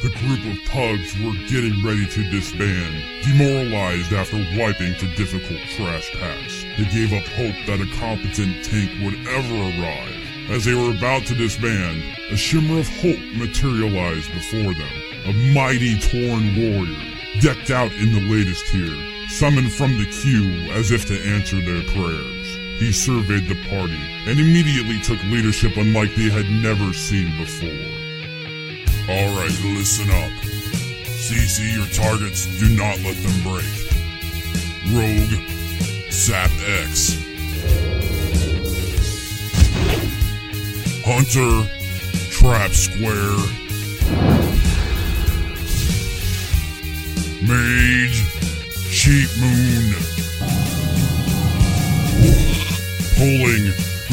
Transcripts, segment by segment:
The group of pugs were getting ready to disband, demoralized after wiping to difficult crash paths. They gave up hope that a competent tank would ever arrive. As they were about to disband, a shimmer of hope materialized before them. A mighty Tauren warrior, decked out in the latest tier, summoned from the queue as if to answer their prayers. He surveyed the party and immediately took leadership unlike they had never seen before. Alright, listen up. CC your targets, do not let them break. Rogue, Sap X. Hunter, Trap Square. Mage, Cheap Moon. Pulling.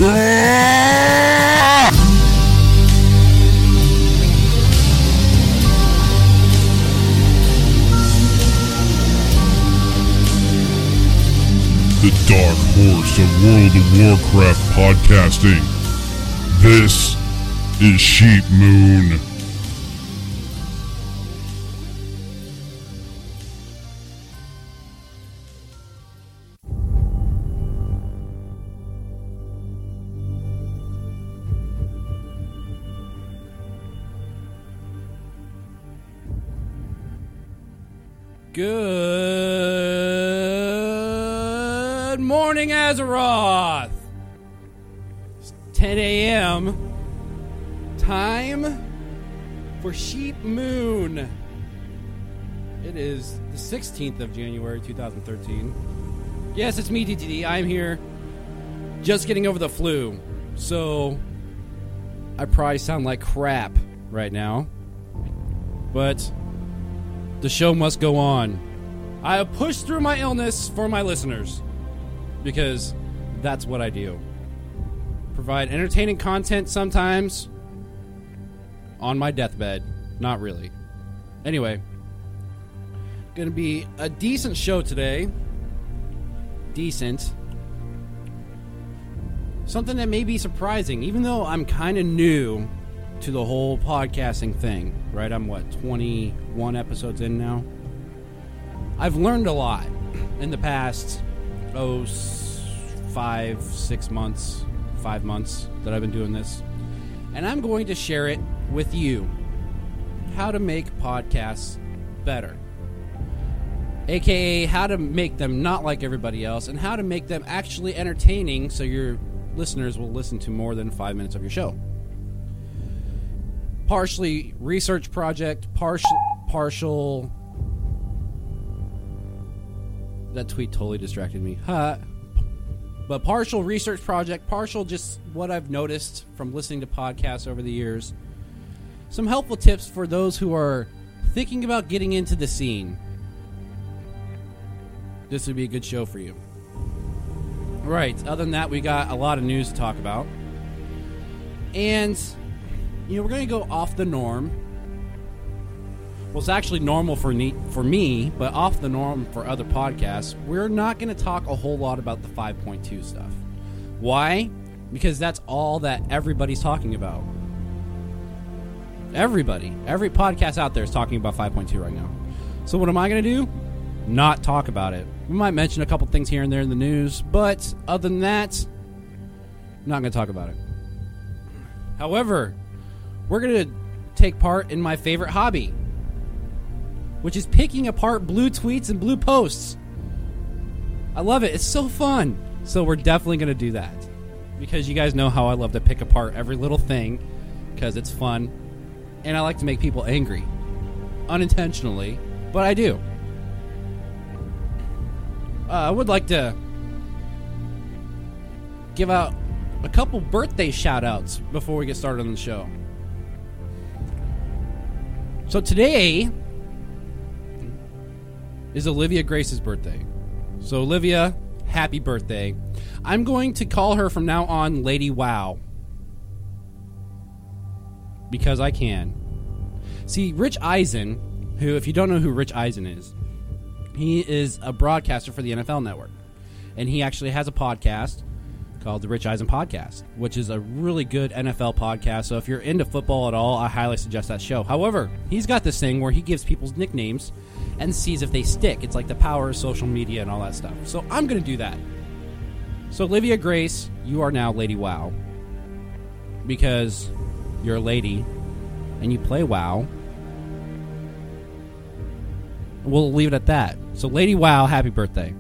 The dark horse of World of Warcraft podcasting. This is Sheep Moon. Good morning, Azeroth! It's 10 a.m. Time for Sheep Moon. It is the 16th of January, 2013. Yes, it's me, DTD. I'm here just getting over the flu. So, I probably sound like crap right now. But the show must go on. I have pushed through my illness for my listeners because that's what I do. Provide entertaining content sometimes on my deathbed. Not really. Anyway, gonna be a decent show today. Decent. Something that may be surprising, even though I'm kind of new to the whole podcasting thing, right? I'm 21 episodes in now. I've learned a lot in the past 5 months that I've been doing this, and I'm going to share it with you. How to make podcasts better, aka how to make them not like everybody else, and how to make them actually entertaining so your listeners will listen to more than 5 minutes of your show. Partially research project, partial. That tweet totally distracted me. But partial research project, partial just what I've noticed from listening to podcasts over the years. Some helpful tips for those who are thinking about getting into the scene. This would be a good show for you. Right, other than that, we got a lot of news to talk about. And we're going to go off the norm. Well, it's actually normal for me, but off the norm for other podcasts. We're not going to talk a whole lot about the 5.2 stuff. Why? Because that's all that everybody's talking about. Everybody. Every podcast out there is talking about 5.2 right now. So what am I going to do? Not talk about it. We might mention a couple things here and there in the news, but other than that, I'm not going to talk about it. However, we're going to take part in my favorite hobby, which is picking apart blue tweets and blue posts. I love it. It's so fun. So we're definitely going to do that, because you guys know how I love to pick apart every little thing, because it's fun, and I like to make people angry. Unintentionally, but I do. I would like to give out a couple birthday shout-outs before we get started on the show. So today is Olivia Grace's birthday. So Olivia, happy birthday. I'm going to call her from now on Lady WoW, because I can. See, Rich Eisen, who, if you don't know who Rich Eisen is, he is a broadcaster for the NFL Network. And he actually has a podcast called the Rich Eisen Podcast, which is a really good NFL podcast. So if you're into football at all, I highly suggest that show. However, he's got this thing where he gives people's nicknames and sees if they stick. It's like the power of social media and all that stuff. So I'm going to do that. So Olivia Grace, you are now Lady WoW. Because you're a lady and you play WoW. We'll leave it at that. So Lady WoW, happy birthday.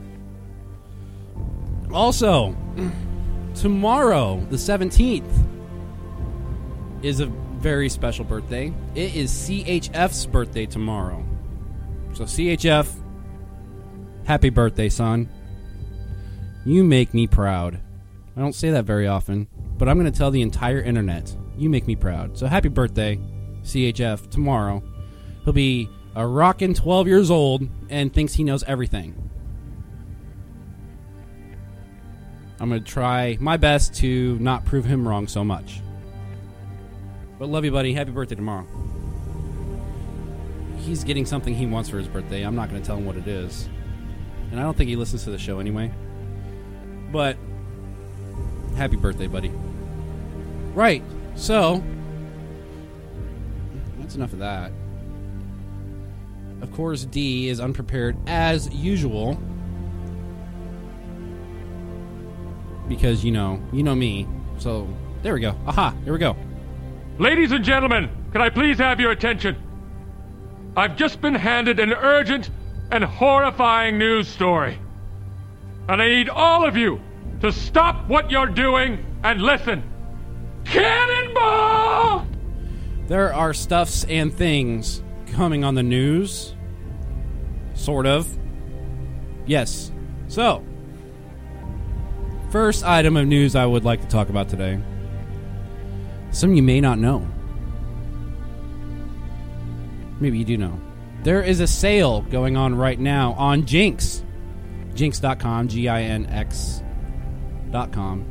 Also, tomorrow, the 17th, is a very special birthday. It is CHF's birthday tomorrow. So CHF, happy birthday, son. You make me proud. I don't say that very often, but I'm going to tell the entire internet, you make me proud. So happy birthday, CHF, tomorrow. He'll be a rockin' 12 years old and thinks he knows everything. I'm going to try my best to not prove him wrong so much. But love you, buddy. Happy birthday tomorrow. He's getting something he wants for his birthday. I'm not going to tell him what it is. And I don't think he listens to the show anyway. But happy birthday, buddy. Right. So, that's enough of that. Of course, D is unprepared as usual. Because, you know me. So, there we go. Aha, here we go. Ladies and gentlemen, can I please have your attention? I've just been handed an urgent and horrifying news story. And I need all of you to stop what you're doing and listen. Cannonball! There are stuffs and things coming on the news. Sort of. Yes. So, first item of news I would like to talk about today. Some of you may not know. Maybe you do know. There is a sale going on right now on Jinx. Jinx.com, Ginx.com.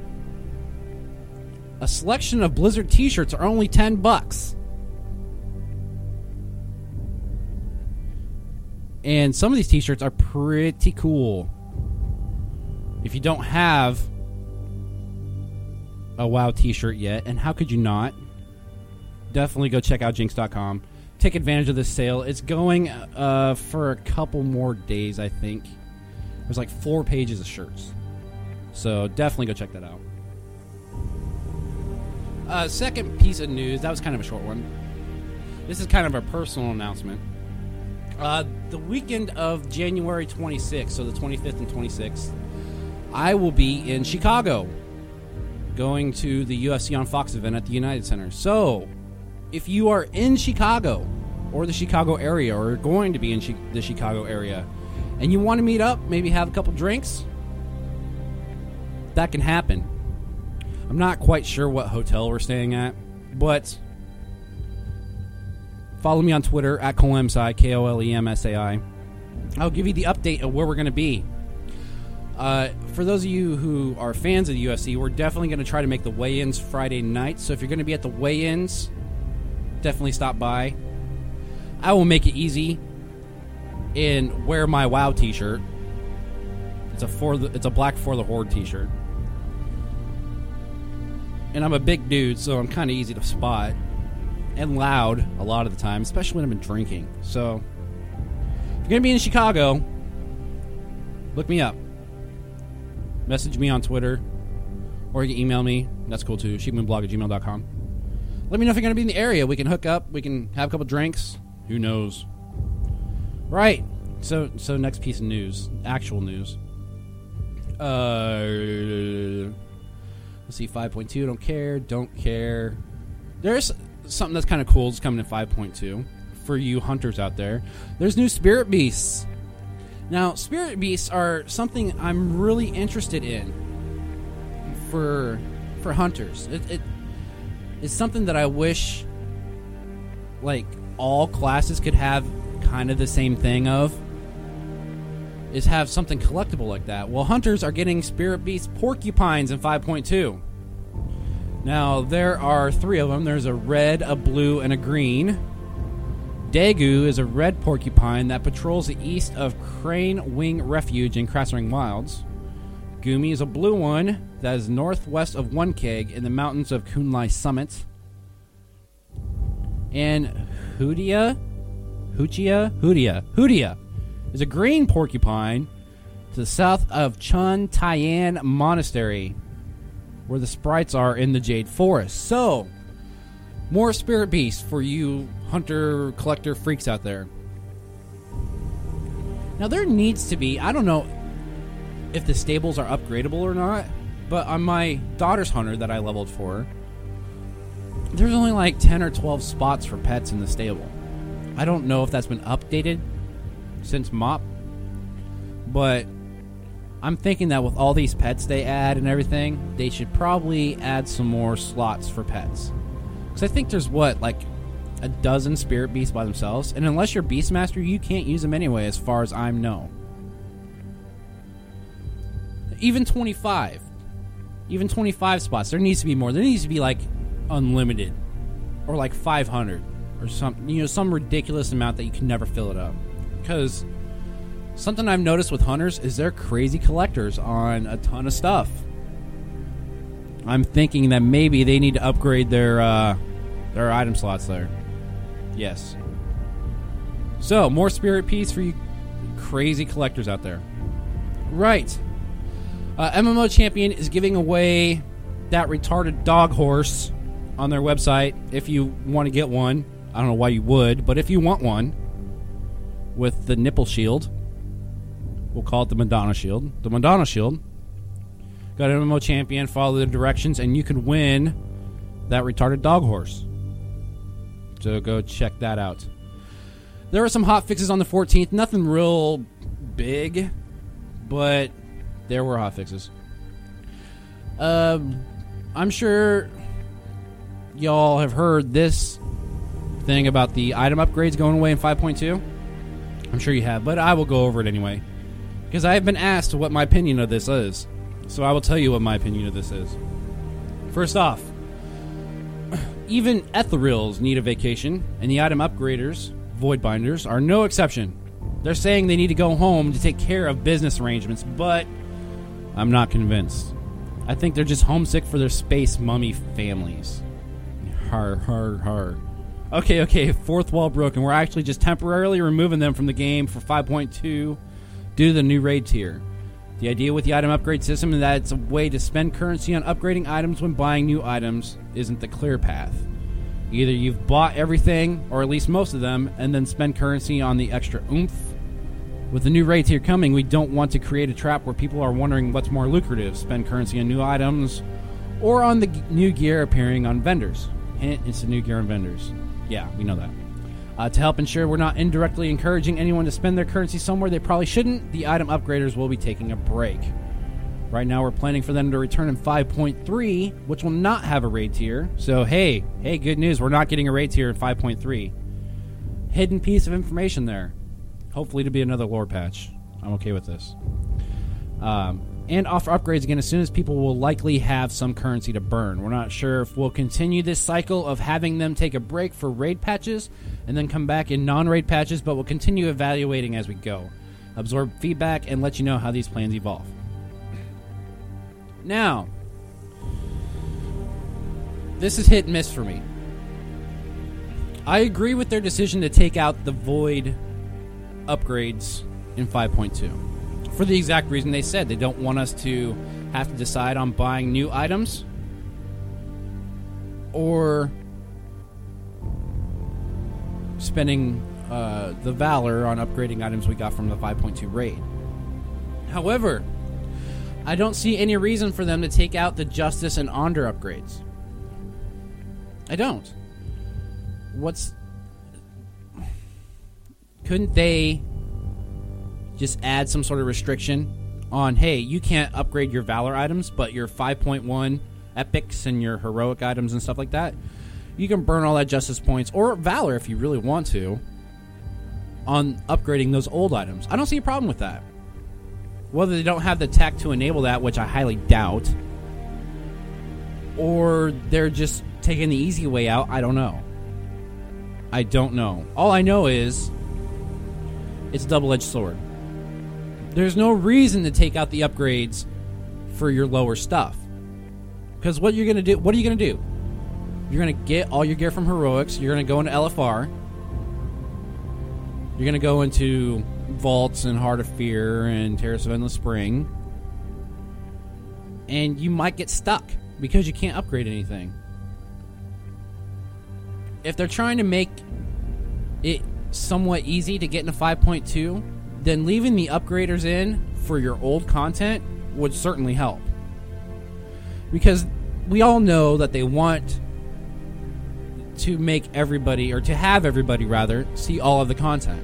A selection of Blizzard t-shirts are only $10. And some of these t-shirts are pretty cool. If you don't have a WoW t-shirt yet, and how could you not? Definitely go check out Jinx.com. Take advantage of this sale. It's going for a couple more days, I think. There's like 4 pages of shirts. So definitely go check that out. Second piece of news. That was kind of a short one. This is kind of a personal announcement. The weekend of January 26th, so the 25th and 26th, I will be in Chicago going to the UFC on Fox event at the United Center. So, if you are in Chicago or the Chicago area or going to be in the Chicago area and you want to meet up, maybe have a couple drinks, that can happen. I'm not quite sure what hotel we're staying at, but follow me on Twitter at Kolemsai, Kolemsai. I'll give you the update of where we're going to be. For those of you who are fans of the UFC, we're definitely going to try to make the weigh-ins Friday night. So if you're going to be at the weigh-ins, definitely stop by. I will make it easy and wear my WoW t-shirt. It's a black For the Horde t-shirt. And I'm a big dude, so I'm kind of easy to spot. And loud a lot of the time, especially when I've been drinking. So, if you're going to be in Chicago, look me up. Message me on Twitter. Or you can email me. That's cool too. sheepmoonblog@gmail.com. Let me know if you're going to be in the area. We can hook up. We can have a couple drinks. Who knows? Right. So next piece of news. Actual news. Let's see, 5.2. Don't care. There's something that's kind of cool. It's coming in 5.2 for you hunters out there. There's new Spirit Beasts. Now, Spirit Beasts are something I'm really interested in for hunters. It's something that I wish, like, all classes could have kind of the same thing of, is have something collectible like that. Well, hunters are getting Spirit Beast porcupines in 5.2. Now, there are 3 of them. There's a red, a blue, and a green. Daegu is a red porcupine that patrols the east of Crane Wing Refuge in Krasering Wilds. Gumi is a blue one that is northwest of One Keg in the mountains of Kunlai Summit. And Hoodia is a green porcupine to the south of Chun Taiyan Monastery, where the sprites are in the Jade Forest. So, more spirit beasts for you hunter-collector freaks out there. Now, there needs to be, I don't know if the stables are upgradable or not, but on my daughter's hunter that I leveled for, there's only like 10 or 12 spots for pets in the stable. I don't know if that's been updated since MOP, but I'm thinking that with all these pets they add and everything, they should probably add some more slots for pets. Because I think there's, like a dozen spirit beasts by themselves, and unless you're Beastmaster, you can't use them anyway, as far as I know. Even 25 spots. There needs to be more. There needs to be like unlimited, or like 500, or some ridiculous amount that you can never fill it up. Because something I've noticed with hunters is they're crazy collectors on a ton of stuff. I'm thinking that maybe they need to upgrade their item slots there. Yes. So, more spirit piece for you crazy collectors out there. Right. MMO Champion is giving away that retarded dog horse on their website if you want to get one. I don't know why you would, but if you want one with the nipple shield, we'll call it the Madonna Shield. The Madonna Shield. Go to MMO Champion, follow the directions, and you can win that retarded dog horse. So go check that out. There were some hot fixes on the 14th. Nothing real big, but there were hot fixes. I'm sure y'all have heard this thing about the item upgrades going away in 5.2. I'm sure you have, but I will go over it anyway, because I have been asked what my opinion of this is. So I will tell you what my opinion of this is. First off, even Ethereals need a vacation, and the item upgraders, Voidbinders, are no exception. They're saying they need to go home to take care of business arrangements, but I'm not convinced. I think they're just homesick for their space mummy families. Har, har, har. Okay, fourth wall broken. We're actually just temporarily removing them from the game for 5.2 due to the new raid tier. The idea with the item upgrade system is that it's a way to spend currency on upgrading items when buying new items isn't the clear path. Either you've bought everything, or at least most of them, and then spend currency on the extra oomph. With the new raid tier coming, we don't want to create a trap where people are wondering what's more lucrative, spend currency on new items, or on the new gear appearing on vendors. Hint, it's the new gear on vendors. Yeah, we know that. To help ensure we're not indirectly encouraging anyone to spend their currency somewhere they probably shouldn't, the item upgraders will be taking a break. Right now we're planning for them to return in 5.3, which will not have a raid tier. So hey, good news, we're not getting a raid tier in 5.3. Hidden piece of information there. Hopefully to be another lore patch. I'm okay with this. And offer upgrades again as soon as people will likely have some currency to burn. We're not sure if we'll continue this cycle of having them take a break for raid patches and then come back in non-raid patches, but we'll continue evaluating as we go. Absorb feedback and let you know how these plans evolve. Now, this is hit and miss for me. I agree with their decision to take out the void upgrades in 5.2. For the exact reason they said. They don't want us to have to decide on buying new items or spending the Valor on upgrading items we got from the 5.2 raid. However, I don't see any reason for them to take out the Justice and Onder upgrades. I don't. Couldn't they just add some sort of restriction on, hey, you can't upgrade your Valor items, but your 5.1 epics and your heroic items and stuff like that, you can burn all that Justice points, or Valor if you really want to, on upgrading those old items. I don't see a problem with that. Whether they don't have the tech to enable that, which I highly doubt, or they're just taking the easy way out, I don't know. I don't know. All I know is it's a double-edged sword. There's no reason to take out the upgrades for your lower stuff. Because what are you going to do? You're going to get all your gear from Heroics. You're going to go into LFR. You're going to go into Vaults and Heart of Fear and Terrace of Endless Spring. And you might get stuck because you can't upgrade anything. If they're trying to make it somewhat easy to get into 5.2, then leaving the upgraders in for your old content would certainly help. Because we all know that they want to make everybody, or to have everybody rather, see all of the content.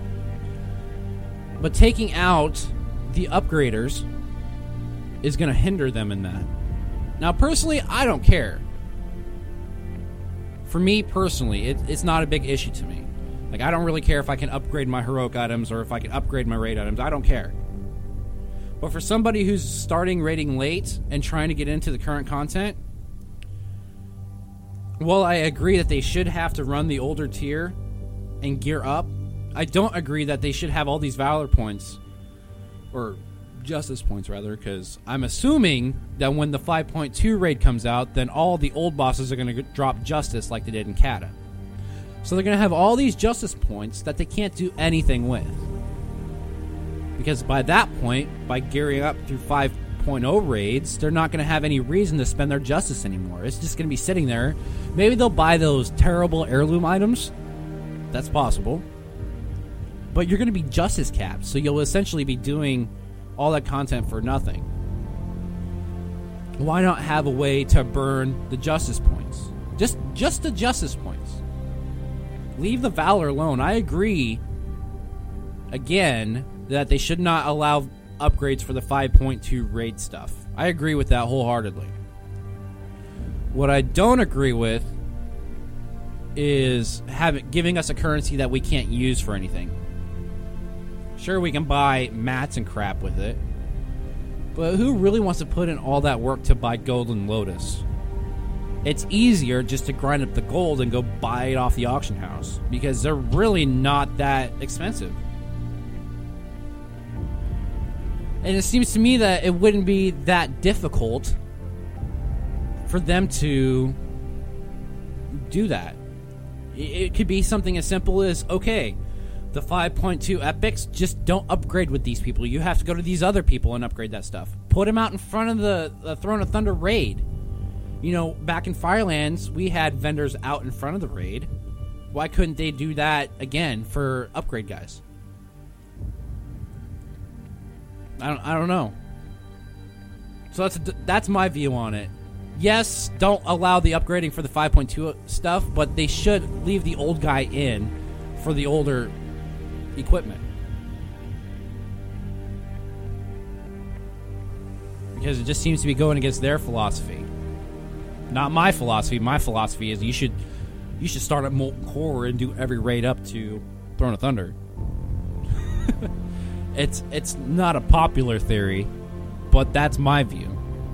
But taking out the upgraders is going to hinder them in that. Now, personally, I don't care. For me, personally, it's not a big issue to me. Like, I don't really care if I can upgrade my heroic items or if I can upgrade my raid items. I don't care. But for somebody who's starting raiding late and trying to get into the current content, while I agree that they should have to run the older tier and gear up, I don't agree that they should have all these Valor points, or Justice points rather, because I'm assuming that when the 5.2 raid comes out, then all the old bosses are going to drop Justice like they did in Kata. So they're going to have all these Justice points that they can't do anything with. Because by that point, by gearing up through 5.0 raids, they're not going to have any reason to spend their Justice anymore. It's just going to be sitting there. Maybe they'll buy those terrible heirloom items. That's possible. But you're going to be Justice capped, so you'll essentially be doing all that content for nothing. Why not have a way to burn the Justice points? Just the Justice points. Leave the Valor alone. I agree, again, that they should not allow upgrades for the 5.2 raid stuff. I agree with that wholeheartedly. What I don't agree with is giving us a currency that we can't use for anything. Sure, we can buy mats and crap with it, but who really wants to put in all that work to buy Golden Lotus? It's easier just to grind up the gold and go buy it off the auction house, because they're really not that expensive. And it seems to me that it wouldn't be that difficult for them to do that. It could be something as simple as, okay, the 5.2 epics, just don't upgrade with these people. You have to go to these other people and upgrade that stuff. Put them out in front of the Throne of Thunder raid. You know, back in Firelands, we had vendors out in front of the raid. Why couldn't they do that again for upgrade guys? I don't know. So that's my view on it. Yes, don't allow the upgrading for the 5.2 stuff, but they should leave the old guy in for the older equipment. Because it just seems to be going against their philosophy. Not my philosophy. My philosophy is you should start at Molten Core and do every raid up to Throne of Thunder. It's not a popular theory, but that's my view.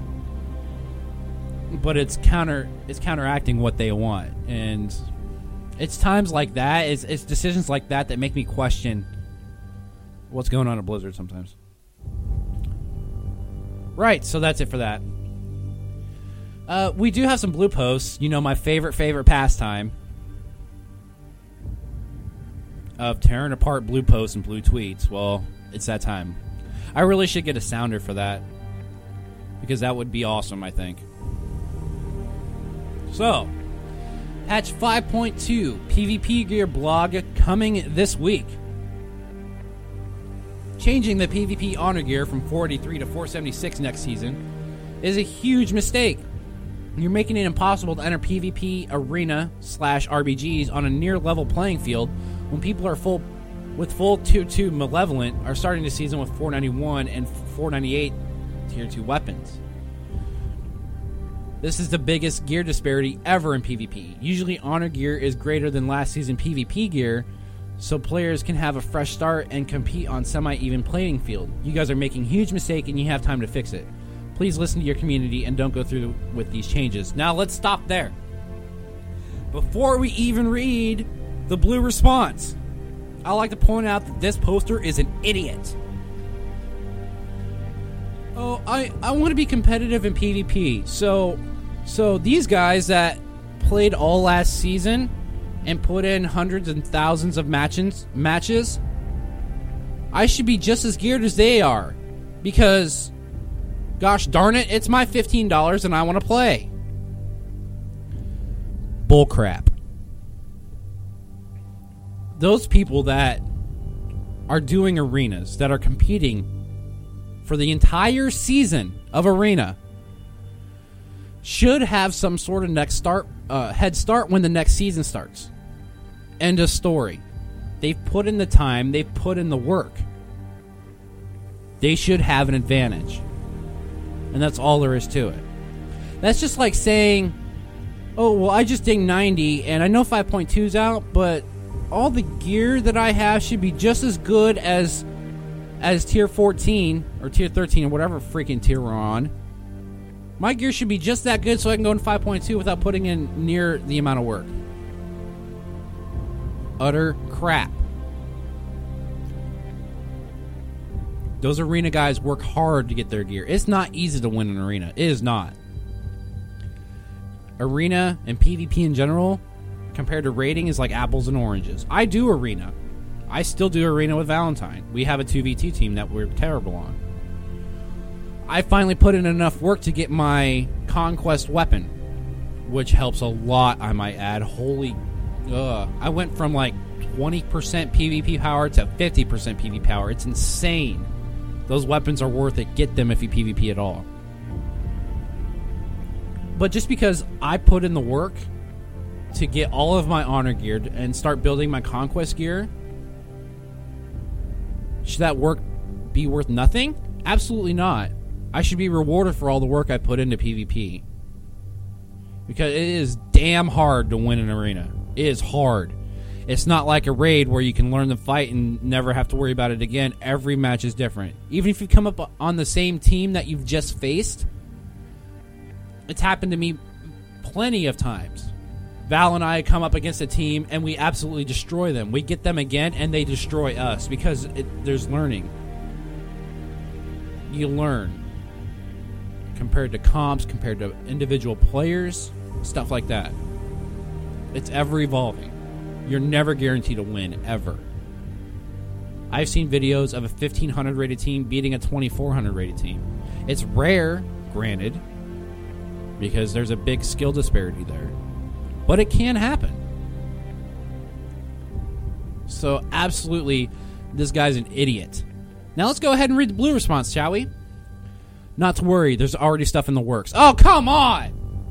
But it's counteracting what they want, and it's times like that, it's decisions like that that make me question what's going on at Blizzard sometimes. Right, so that's it for that. We do have some blue posts. You know, my favorite pastime of tearing apart blue posts and blue tweets. Well, it's that time. I really should get a sounder for that, because that would be awesome, I think. So, Patch 5.2 PvP Gear blog coming this week. Changing the PvP Honor Gear from 483 to 476 next season is a huge mistake. You're making it impossible to enter PvP arena / RBGs on a near level playing field when people are full Tier 2 Malevolent are starting the season with 491 and 498 Tier 2 weapons. This is the biggest gear disparity ever in PvP. Usually Honor Gear is greater than last season PvP gear, so players can have a fresh start and compete on semi-even playing field. You guys are making a huge mistake and you have time to fix it. Please listen to your community and don't go through with these changes. Now let's stop there. Before we even read the blue response, I'd like to point out that this poster is an idiot. Oh, I want to be competitive in PvP. So these guys that played all last season and put in hundreds and thousands of matches, I should be just as geared as they are. Because, gosh darn it, it's my $15 and I want to play. Bullcrap. Those people that are doing arenas, that are competing for the entire season of Arena, should have some sort of head start when the next season starts. End of story. They've put in the time, they've put in the work. They should have an advantage. And that's all there is to it. That's just like saying, oh, well, I just dinged 90 and I know 5.2's out, but all the gear that I have should be just as good as tier 14 or tier 13 or whatever freaking tier we're on. My gear should be just that good so I can go in 5.2 without putting in near the amount of work. Utter crap. Those arena guys work hard to get their gear. It's not easy to win an arena. It is not. Arena and PvP in general, compared to raiding, is like apples and oranges. I do arena. I still do arena with Valentine. We have a 2v2 team that we're terrible on. I finally put in enough work to get my Conquest weapon, which helps a lot, I might add. I went from like 20% PvP power to 50% PvP power. It's insane. Those weapons are worth it. Get them if you PvP at all. But just because I put in the work to get all of my honor gear and start building my Conquest gear, should that work be worth nothing? Absolutely not. I should be rewarded for all the work I put into PvP. Because it is damn hard to win an arena. It is hard. It's not like a raid where you can learn the fight and never have to worry about it again. Every match is different. Even if you come up on the same team that you've just faced, it's happened to me plenty of times. Val and I come up against a team and we absolutely destroy them. We get them again and they destroy us because there's learning. You learn. Compared to comps, compared to individual players, stuff like that. It's ever evolving. You're never guaranteed to win, ever. I've seen videos of a 1,500 rated team beating a 2,400 rated team. It's rare, granted, because there's a big skill disparity there. But it can happen. So, absolutely, this guy's an idiot. Now let's go ahead and read the blue response, shall we? Not to worry, there's already stuff in the works. Oh, come on!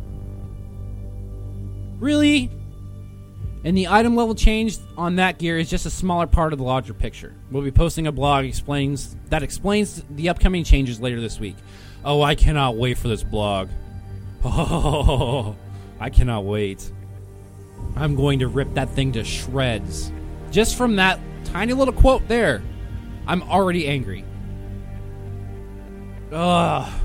Really? And the item level change on that gear is just a smaller part of the larger picture. We'll be posting a blog that explains the upcoming changes later this week. Oh, I cannot wait for this blog. Oh, I cannot wait. I'm going to rip that thing to shreds. Just from that tiny little quote there, I'm already angry. Ugh.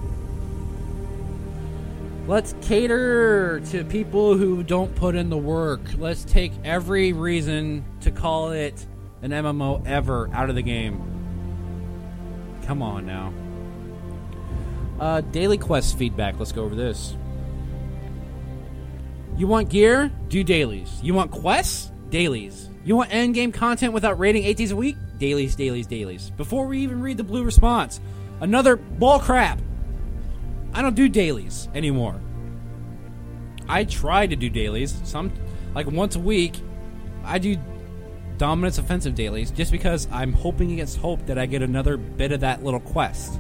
Let's cater to people who don't put in the work. Let's take every reason to call it an MMO ever out of the game. Come on now. Daily quest feedback. Let's go over this. You want gear? Do dailies. You want quests? Dailies. You want endgame content without raiding 8 days a week? Dailies, dailies, dailies. Before we even read the blue response, another bull crap. I don't do dailies anymore. I try to do dailies. Like once a week, I do dominance offensive dailies just because I'm hoping against hope that I get another bit of that little quest.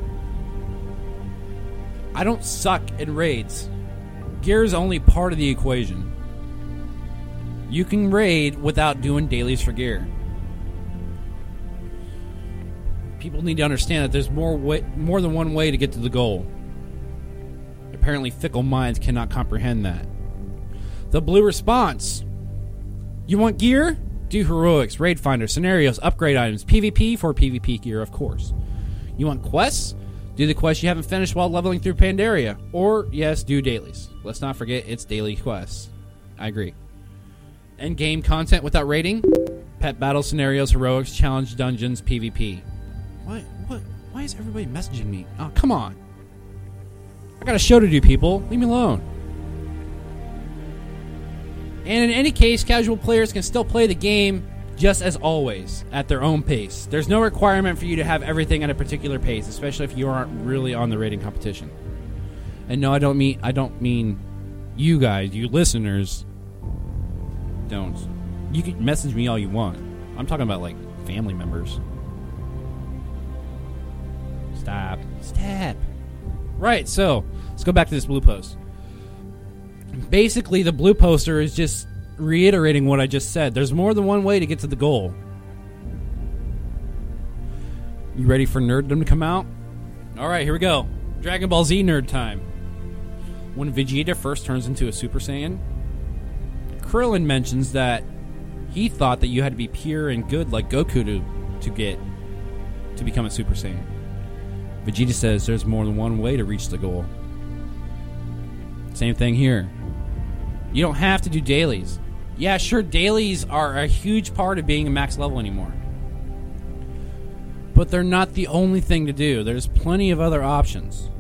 I don't suck in raids. Gear is only part of the equation. You can raid without doing dailies for gear. People need to understand that there's more than one way to get to the goal. Apparently, fickle minds cannot comprehend that. The blue response. You want gear? Do heroics, raid finder, scenarios, upgrade items, PvP for PvP gear, of course. You want quests? Do the quests you haven't finished while leveling through Pandaria. Or, yes, do dailies. Let's not forget it's daily quests. I agree. Endgame content without raiding? Pet battle scenarios, heroics, challenge dungeons, PvP. What Why is everybody messaging me? Oh, come on. I got a show to do, people. Leave me alone. And in any case, casual players can still play the game just as always, at their own pace. There's no requirement for you to have everything at a particular pace, especially if you aren't really on the rating competition. And no, I don't mean you guys, you listeners. Don't. You can message me all you want. I'm talking about, like, family members. Stop. Right, so, let's go back to this blue post. Basically, the blue poster is just reiterating what I just said. There's more than one way to get to the goal. You ready for nerddom to come out? Alright, here we go. Dragon Ball Z nerd time. When Vegeta first turns into a Super Saiyan, Krillin mentions that he thought that you had to be pure and good like Goku to become a Super Saiyan. Vegeta says there's more than one way to reach the goal. Same thing here. You don't have to do dailies. Yeah, sure, dailies are a huge part of being a max level anymore. But they're not the only thing to do. There's plenty of other options.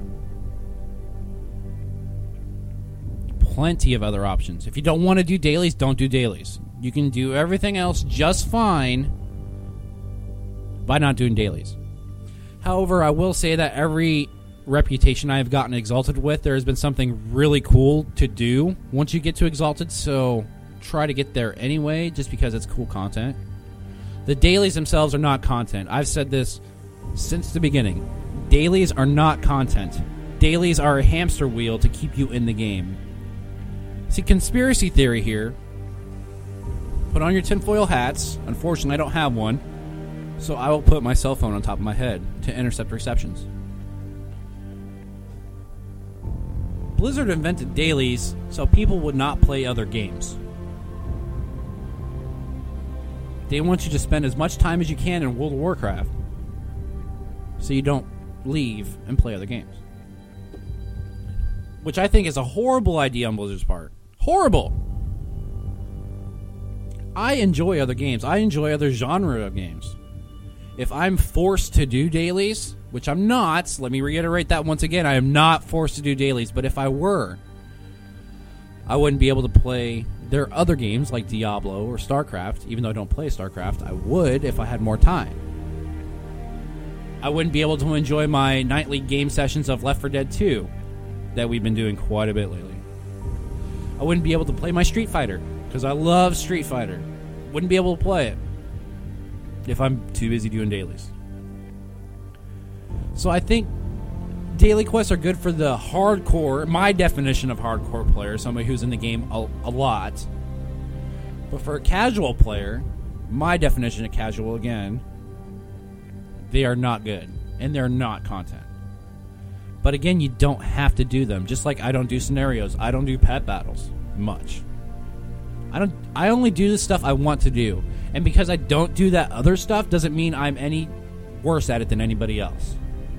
Plenty of other options. If you don't want to do dailies, don't do dailies. You can do everything else just fine by not doing dailies. However, I will say that every reputation I have gotten Exalted with, there has been something really cool to do once you get to Exalted, so try to get there anyway, just because it's cool content. The dailies themselves are not content. I've said this since the beginning. Dailies are not content. Dailies are a hamster wheel to keep you in the game. See, conspiracy theory here. Put on your tinfoil hats. Unfortunately, I don't have one, so I will put my cell phone on top of my head to intercept receptions. Blizzard invented dailies so people would not play other games. They want you to spend as much time as you can in World of Warcraft so you don't leave and play other games. Which I think is a horrible idea on Blizzard's part. Horrible! I enjoy other games. I enjoy other genre of games. If I'm forced to do dailies, which I'm not, let me reiterate that once again, I am not forced to do dailies, but if I were, I wouldn't be able to play their other games like Diablo or StarCraft. Even though I don't play StarCraft, I would if I had more time. I wouldn't be able to enjoy my nightly game sessions of Left 4 Dead 2 that we've been doing quite a bit lately. I wouldn't be able to play my Street Fighter because I love Street Fighter. Wouldn't be able to play it if I'm too busy doing dailies. So I think daily quests are good for the hardcore, my definition of hardcore player, somebody who's in the game a lot. But for a casual player, my definition of casual again, they are not good and they're not content. But again, you don't have to do them. Just like I don't do scenarios, I don't do pet battles much. I only do the stuff I want to do. And because I don't do that other stuff doesn't mean I'm any worse at it than anybody else.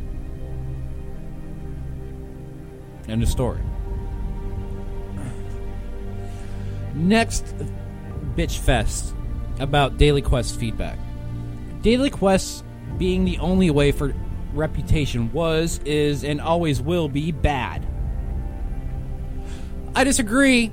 End of story. Next bitch fest about daily quest feedback. Daily quests being the only way for reputation was, is, and always will be bad. I disagree.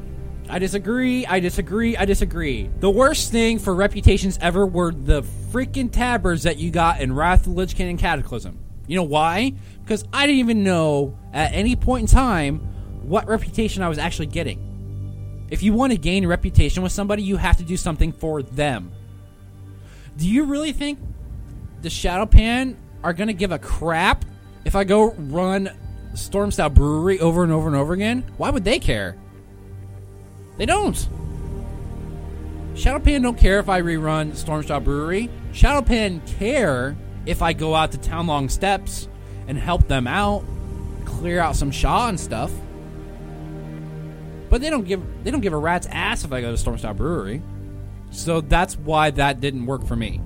The worst thing for reputations ever were the freaking tabbers that you got in Wrath of the Lich King and Cataclysm. You know why? Because I didn't even know at any point in time what reputation I was actually getting. If you want to gain a reputation with somebody, you have to do something for them. Do you really think the Shadowpan are going to give a crap if I go run Stormstout Brewery over and over and over again? Why would they care? They don't. Shadowpan don't care if I rerun Stormstout Brewery. Shadowpan care if I go out to Townlong Steps and help them out, clear out some Shaw and stuff. But they don't give a rat's ass if I go to Stormstout Brewery. So that's why that didn't work for me.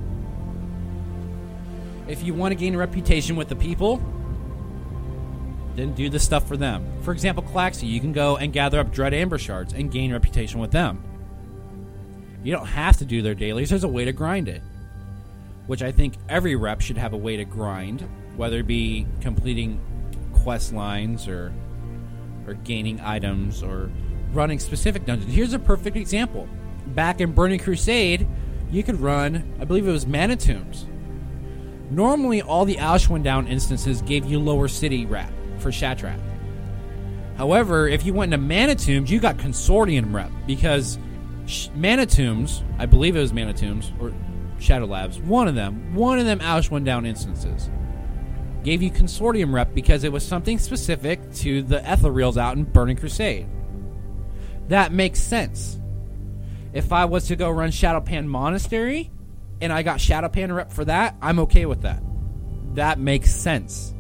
If you want to gain a reputation with the people, then do the stuff for them. For example, Klaxi, you can go and gather up Dread Amber Shards and gain reputation with them. You don't have to do their dailies. There's a way to grind it. Which I think every rep should have a way to grind whether it be completing quest lines or gaining items or running specific dungeons. Here's a perfect example. Back in Burning Crusade, you could run, I believe it was Mana Tombs. Normally, all the Ashwin Down instances gave you lower city rep for Shattrath. However, if you went into Mana Tombs, you got Consortium rep because Mana Tombs, I believe it was Mana Tombs or Shadow Labs, one of them Ashwin Down instances gave you Consortium rep because it was something specific to the Ethereals out in Burning Crusade. That makes sense. If I was to go run Shadowpan Monastery and I got Shadowpan rep for that, I'm okay with that. That makes sense.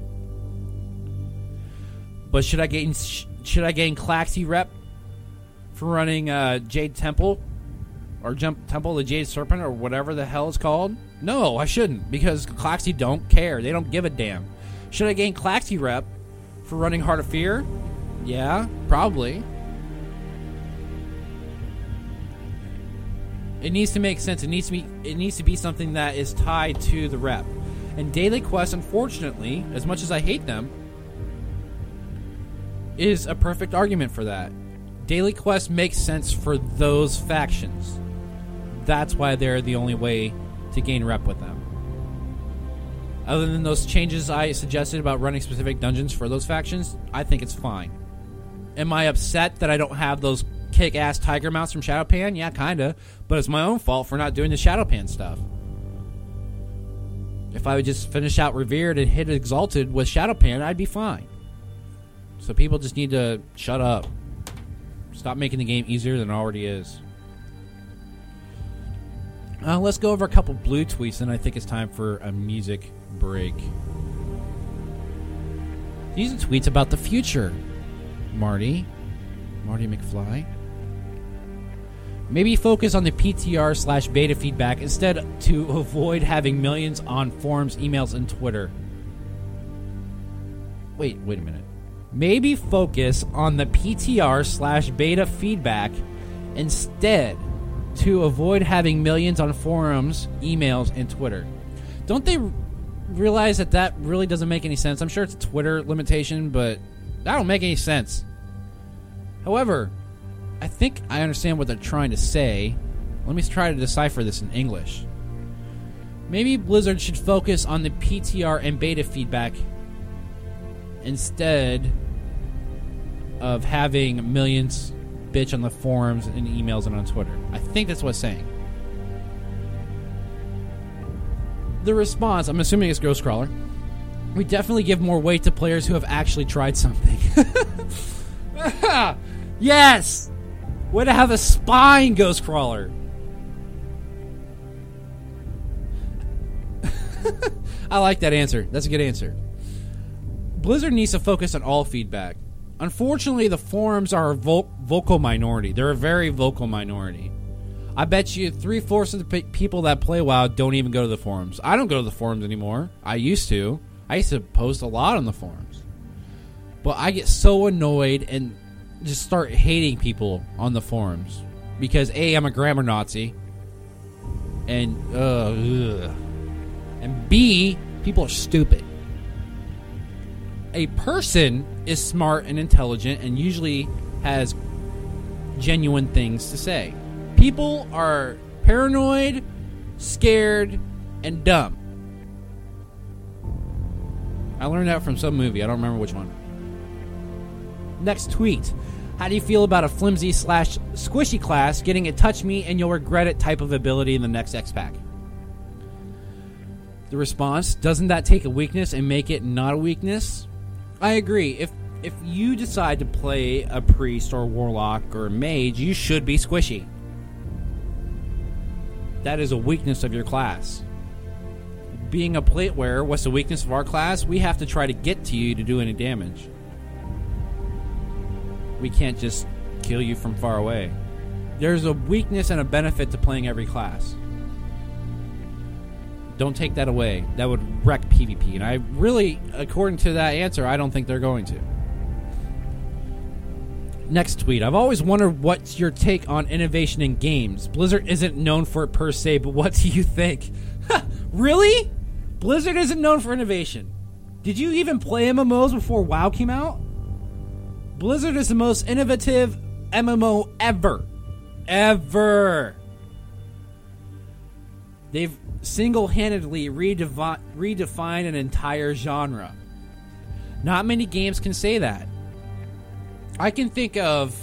But should I gain Klaxi rep for running Jade Temple or Temple of the Jade Serpent or whatever the hell it's called? No, I shouldn't, because Klaxi don't care. They don't give a damn. Should I gain Klaxi rep for running Heart of Fear? Yeah, probably. It needs to make sense. It needs to be something that is tied to the rep. And daily quests, unfortunately, as much as I hate them, is a perfect argument for that. Daily quests make sense for those factions. That's why they're the only way to gain rep with them. Other than those changes I suggested about running specific dungeons for those factions, I think it's fine. Am I upset that I don't have those kick-ass tiger mounts from Shadowpan? Yeah, kinda. But it's my own fault for not doing the Shadowpan stuff. If I would just finish out Revered and hit Exalted with Shadowpan, I'd be fine. So people just need to shut up. Stop making the game easier than it already is. Let's go over a couple blue tweets, and I think it's time for a music break. These are tweets about the future. Marty McFly. Maybe focus on the PTR/beta feedback instead to avoid having millions on forums, emails, and Twitter. Wait a minute. Maybe focus on the PTR/beta feedback instead to avoid having millions on forums, emails, and Twitter. Don't they realize that really doesn't make any sense? I'm sure it's a Twitter limitation, but that don't make any sense. However, I think I understand what they're trying to say. Let me try to decipher this in English. Maybe Blizzard should focus on the PTR and beta feedback instead of having millions bitch on the forums and emails and on Twitter. I think that's what it's saying. The response, I'm assuming it's Ghostcrawler. We definitely give more weight to players who have actually tried something. Yes! Way to have a spine, Ghostcrawler. I like that answer. That's a good answer. Blizzard needs to focus on all feedback. Unfortunately, the forums are a vocal minority. They're a very vocal minority. I bet you 3/4 of the people that play WoW don't even go to the forums. I don't go to the forums anymore. I used to. I used to post a lot on the forums. But I get so annoyed and just start hating people on the forums. Because A, I'm a grammar Nazi. And, and B, people are stupid. A person is smart and intelligent and usually has genuine things to say. People are paranoid, scared, and dumb. I learned that from some movie. I don't remember which one. Next tweet. How do you feel about a flimsy/squishy class getting a touch me and you'll regret it type of ability in the next X-Pack? The response, doesn't that take a weakness and make it not a weakness? I agree. If you decide to play a priest or a warlock or a mage, you should be squishy. That is a weakness of your class. Being a plate wearer, what's the weakness of our class? We have to try to get to you to do any damage. We can't just kill you from far away. There's a weakness and a benefit to playing every class. Don't take that away. That would wreck PvP. And I really, according to that answer, I don't think they're going to. Next tweet. I've always wondered what's your take on innovation in games. Blizzard isn't known for it per se, but what do you think? Really? Blizzard isn't known for innovation. Did you even play MMOs before WoW came out? Blizzard is the most innovative MMO ever. Ever. They've single-handedly redefined an entire genre. Not many games can say that. I can think of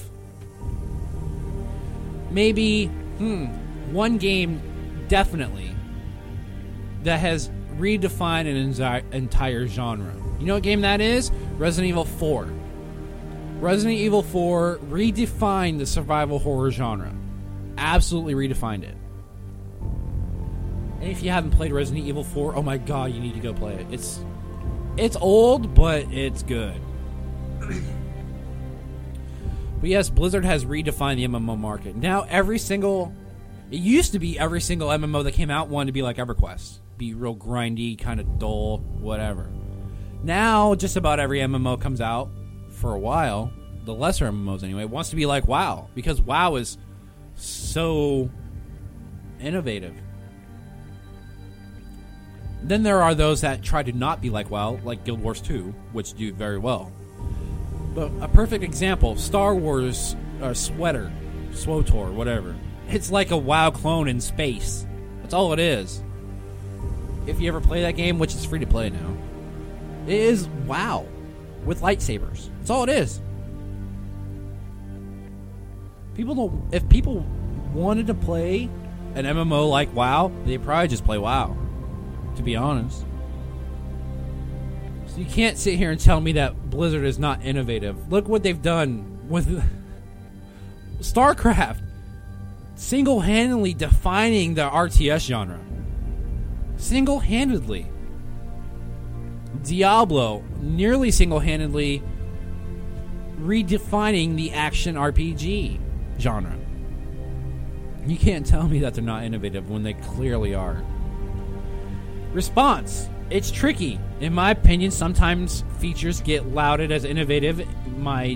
maybe one game definitely that has redefined an entire genre. You know what game that is? Resident Evil 4. Resident Evil 4 redefined the survival horror genre. Absolutely redefined it. And if you haven't played Resident Evil 4, oh my god, you need to go play it. It's old, but it's good. But yes, Blizzard has redefined the MMO market. Now it used to be every single MMO that came out wanted to be like EverQuest. Be real grindy, kind of dull, whatever. Now, just about every MMO comes out for a while, the lesser MMOs anyway, wants to be like WoW. Because WoW is so innovative. Then there are those that try to not be like WoW, like Guild Wars 2, which do very well. But a perfect example, Star Wars SWTOR, whatever. It's like a WoW clone in space. That's all it is. If you ever play that game, which is free to play now, it is WoW with lightsabers. That's all it is. If people wanted to play an MMO like WoW, they'd probably just play WoW, to be honest. So you can't sit here and tell me that Blizzard is not innovative. Look what they've done with StarCraft. Single-handedly defining the RTS genre. Single-handedly. Diablo nearly single-handedly redefining the action RPG genre. You can't tell me that they're not innovative when they clearly are. Response. It's tricky. In my opinion, sometimes features get lauded as innovative. In my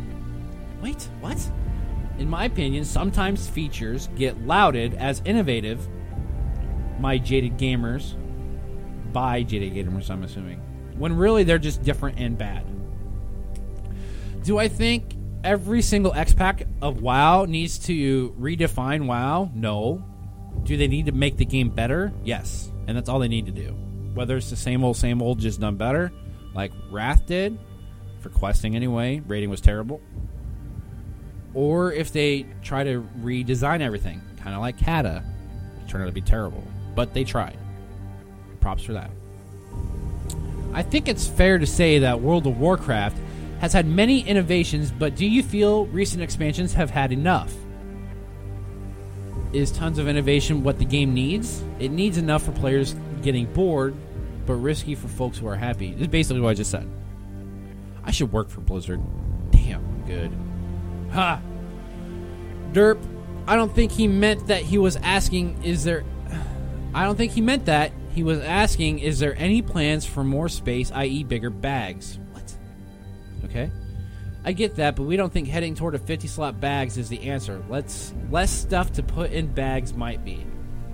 opinion, sometimes features get lauded as innovative. By Jaded Gamers, I'm assuming. When really they're just different and bad. Do I think every single X-Pack of WoW needs to redefine WoW? No. Do they need to make the game better? Yes. And that's all they need to do. Whether it's the same old, just done better, like Wrath did, for questing anyway, rating was terrible. Or if they try to redesign everything, kind of like Kata, it turned out to be terrible. But they tried. Props for that. I think it's fair to say that World of Warcraft has had many innovations, but do you feel recent expansions have had enough? Is tons of innovation what the game needs? It needs enough for players getting bored, but risky for folks who are happy. This is basically what I just said. I should work for Blizzard. Damn, good. Ha! Derp, I don't think he meant that. He was asking, is there any plans for more space, i.e. bigger bags? What? Okay. I get that, but we don't think heading toward a 50-slot bags is the answer. Less stuff to put in bags might be.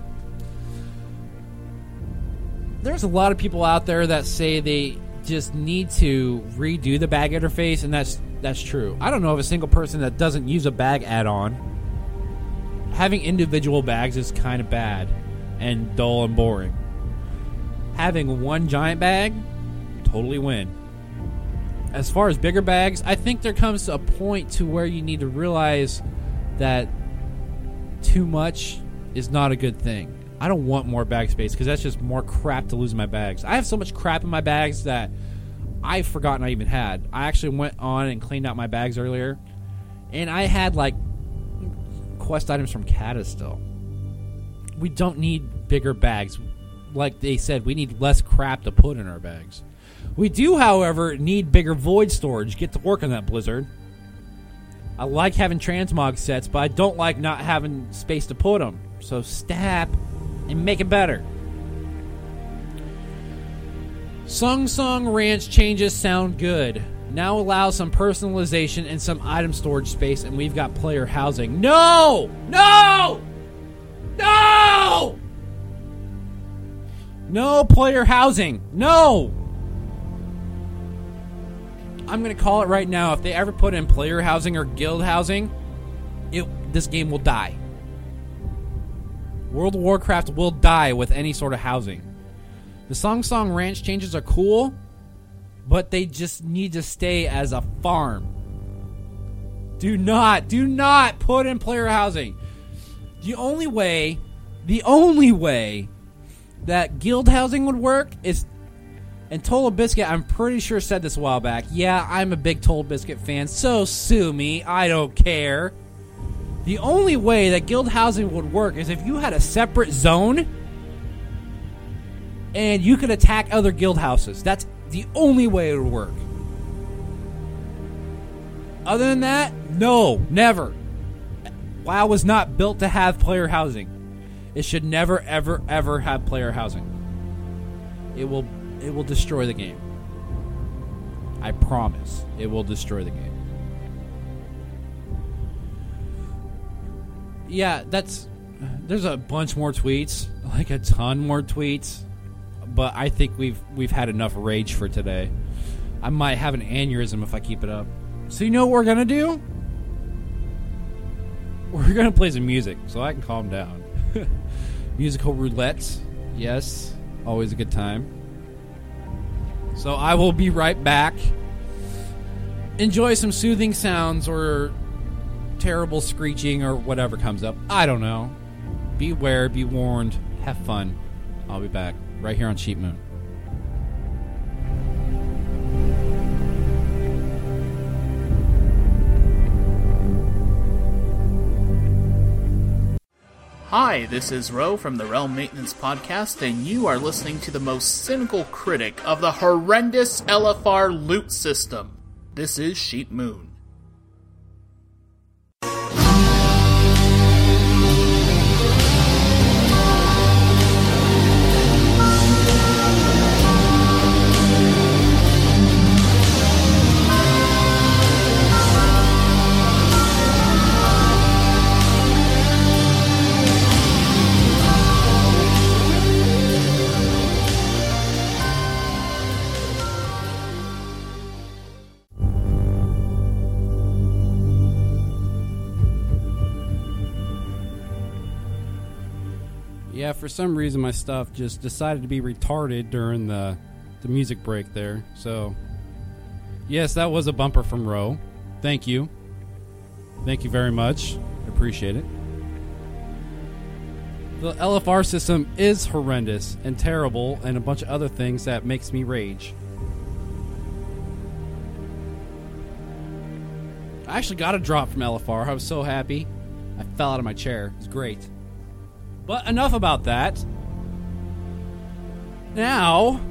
There's a lot of people out there that say they just need to redo the bag interface, and that's true. I don't know of a single person that doesn't use a bag add-on. Having individual bags is kind of bad and dull and boring. Having one giant bag, totally win. As far as bigger bags, I think there comes a point to where you need to realize that too much is not a good thing. I don't want more bag space because that's just more crap to lose in my bags. I have so much crap in my bags that I've forgotten I even had. I actually went on and cleaned out my bags earlier, and I had like quest items from Kata still. We don't need bigger bags. Like they said, we need less crap to put in our bags. We do, however, need bigger void storage. Get to work on that, Blizzard. I like having transmog sets, but I don't like not having space to put them. So stop and make it better. Sung Sung Ranch changes sound good. Now allow some personalization and some item storage space, and we've got player housing. No! No! No! No player housing. No! I'm going to call it right now. If they ever put in player housing or guild housing, this game will die. World of Warcraft will die with any sort of housing. The Song Ranch changes are cool, but they just need to stay as a farm. Do not put in player housing. The only way that guild housing would work is, and Total Biscuit, I'm pretty sure said this a while back. Yeah, I'm a big Total Biscuit fan, so sue me. I don't care. The only way that guild housing would work is if you had a separate zone and you could attack other guild houses. That's the only way it would work. Other than that, no, never. WoW was not built to have player housing. It should never, ever, ever have player housing. It will destroy the game. I promise. It will destroy the game. Yeah, there's a bunch more tweets, like a ton more tweets, but I think we've had enough rage for today. I might have an aneurysm if I keep it up. So you know what we're gonna do? We're gonna play some music so I can calm down. Musical roulette, yes, always a good time. So I will be right back. Enjoy some soothing sounds or terrible screeching or whatever comes up. I don't know. Beware, be warned. Have fun. I'll be back right here on Sheep Moon. Hi, this is Ro from the Realm Maintenance Podcast, and you are listening to the most cynical critic of the horrendous LFR loot system. This is Sheep Moon. Yeah, for some reason my stuff just decided to be retarded during the music break there. So, yes, that was a bumper from Ro. Thank you. Thank you very much. Appreciate it. The LFR system is horrendous and terrible and a bunch of other things that makes me rage. I actually got a drop from LFR. I was so happy. I fell out of my chair. It was great. But enough about that. Now,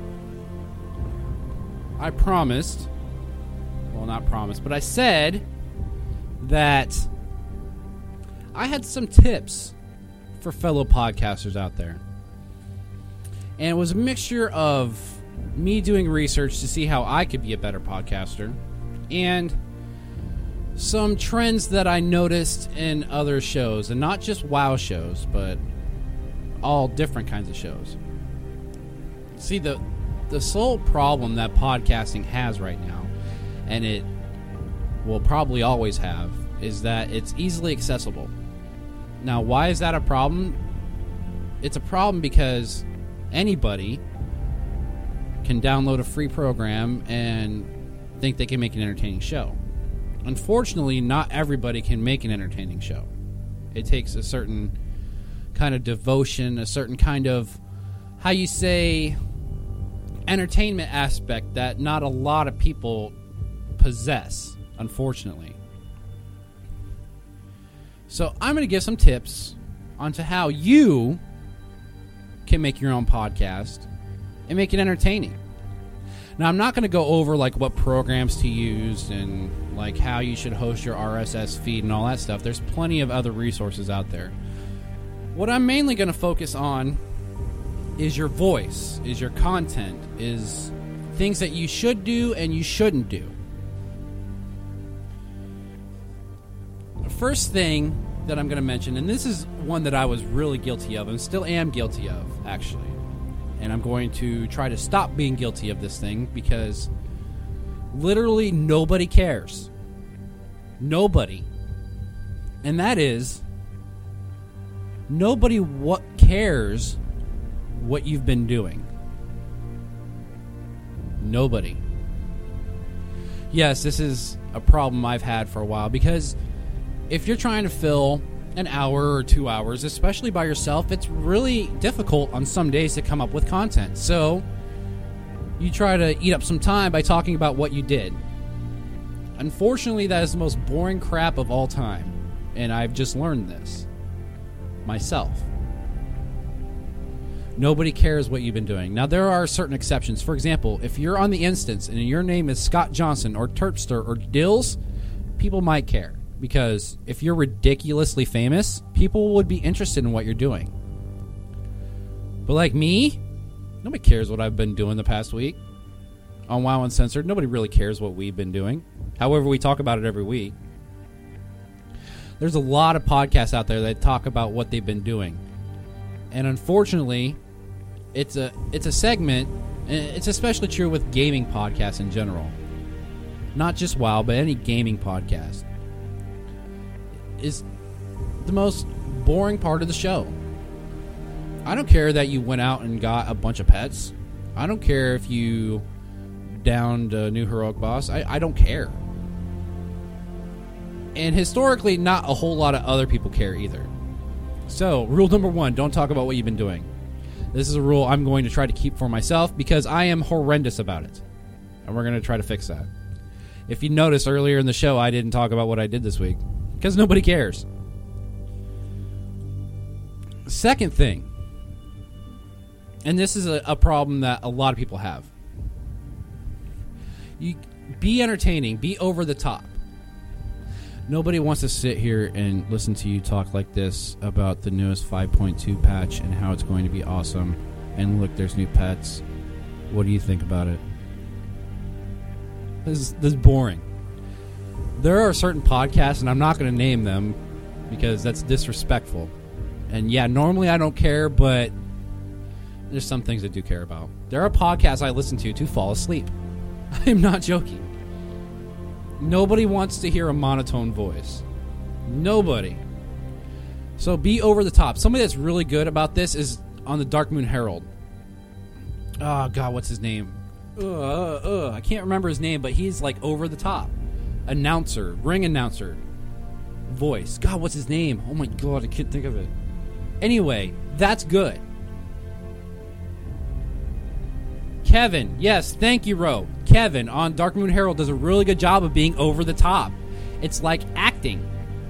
I promised, well, not promised, but I said that I had some tips for fellow podcasters out there. And it was a mixture of me doing research to see how I could be a better podcaster and some trends that I noticed in other shows, and not just WoW shows, but all different kinds of shows. See, the sole problem that podcasting has right now, and it will probably always have, is that it's easily accessible. Now, why is that a problem? It's a problem because anybody can download a free program and think they can make an entertaining show. Unfortunately, not everybody can make an entertaining show. It takes a certain kind of devotion, a certain kind of, how you say, entertainment aspect that not a lot of people possess, unfortunately. So I'm going to give some tips onto how you can make your own podcast and make it entertaining. Now, I'm not going to go over like what programs to use and like how you should host your RSS feed and all that stuff. There's plenty of other resources out there. What I'm mainly going to focus on is your voice, is your content, is things that you should do and you shouldn't do. The first thing that I'm going to mention, and this is one that I was really guilty of and still am guilty of, actually. And I'm going to try to stop being guilty of this thing because Literally nobody cares. Nobody. And that is, nobody cares what you've been doing. Nobody. Yes, this is a problem I've had for a while, because if you're trying to fill an hour or 2 hours, especially by yourself, it's really difficult on some days to come up with content. So you try to eat up some time by talking about what you did. Unfortunately, that is the most boring crap of all time, and I've just learned this myself. Nobody cares what you've been doing. Now, there are certain exceptions. For example, if you're on the instance and your name is Scott Johnson or Terpster or Dills, people might care. Because if you're ridiculously famous, people would be interested in what you're doing. But like me, nobody cares what I've been doing the past week. On WoW Uncensored, nobody really cares what we've been doing. However, we talk about it every week. There's a lot of podcasts out there that talk about what they've been doing. And unfortunately, it's a segment, and it's especially true with gaming podcasts in general. Not just WoW, but any gaming podcast. Is the most boring part of the show. I don't care that you went out and got a bunch of pets. I don't care if you downed a new heroic boss. I don't care. And historically, not a whole lot of other people care either. So, rule number 1, don't talk about what you've been doing. This is a rule I'm going to try to keep for myself because I am horrendous about it. And we're going to try to fix that. If you noticed earlier in the show, I didn't talk about what I did this week. Because nobody cares. Second thing, and this is a problem that a lot of people have. You be entertaining, be over the top. Nobody wants to sit here and listen to you talk like this about the newest 5.2 patch and how it's going to be awesome. And look, there's new pets. What do you think about it? This is boring. There are certain podcasts, and I'm not going to name them because that's disrespectful. And yeah, normally I don't care, but there's some things I do care about. There are podcasts I listen to fall asleep. I'm not joking. Nobody wants to hear a monotone voice. Nobody. So be over the top. Somebody that's really good about this is on the Dark Moon Herald. Oh, God, what's his name? I can't remember his name, but he's like over the top. Announcer, ring announcer, voice. God, what's his name? Oh my God, I can't think of it. Anyway, that's good. Kevin, yes, thank you, Ro. Kevin on Dark Moon Herald does a really good job of being over the top. It's like acting.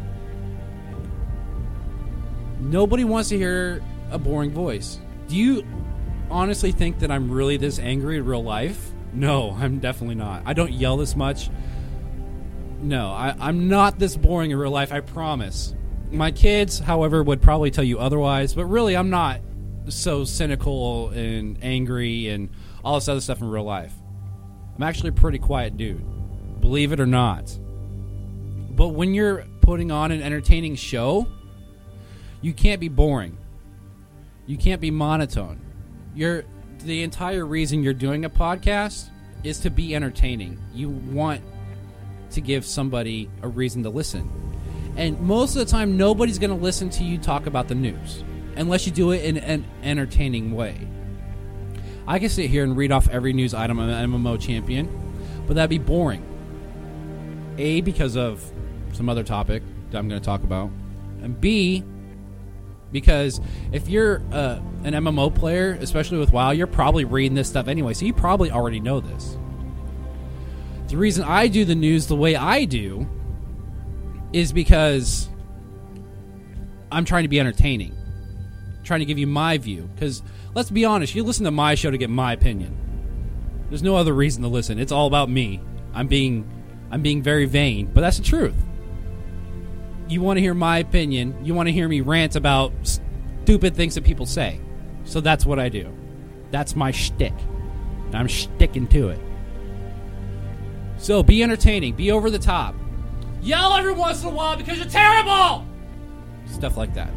Nobody wants to hear a boring voice. Do you honestly think that I'm really this angry in real life? No, I'm definitely not. I don't yell this much. No, I'm not this boring in real life, I promise. My kids, however, would probably tell you otherwise, but really I'm not so cynical and angry and all this other stuff in real life. I'm actually a pretty quiet dude, believe it or not. But when you're putting on an entertaining show, you can't be boring. You can't be monotone. The entire reason you're doing a podcast is to be entertaining. You want to give somebody a reason to listen. And most of the time, nobody's going to listen to you talk about the news unless you do it in an entertaining way. I can sit here and read off every news item on an MMO champion, but that'd be boring. A, because of some other topic that I'm going to talk about, and B, because if you're an MMO player, especially with WoW, you're probably reading this stuff anyway, so you probably already know this. The reason I do the news the way I do is because I'm trying to be entertaining. Trying to give you my view. Because, let's be honest, you listen to my show to get my opinion. There's no other reason to listen. It's all about me. I'm being very vain, but that's the truth. You want to hear my opinion. You want to hear me rant about stupid things that people say. So that's what I do. That's my shtick. And I'm sticking to it. So be entertaining. Be over the top. Yell every once in a while because you're terrible! Stuff like that.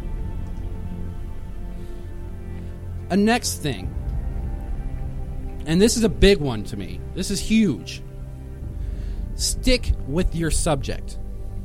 A next thing, and this is a big one to me. This is huge. stick with your subject.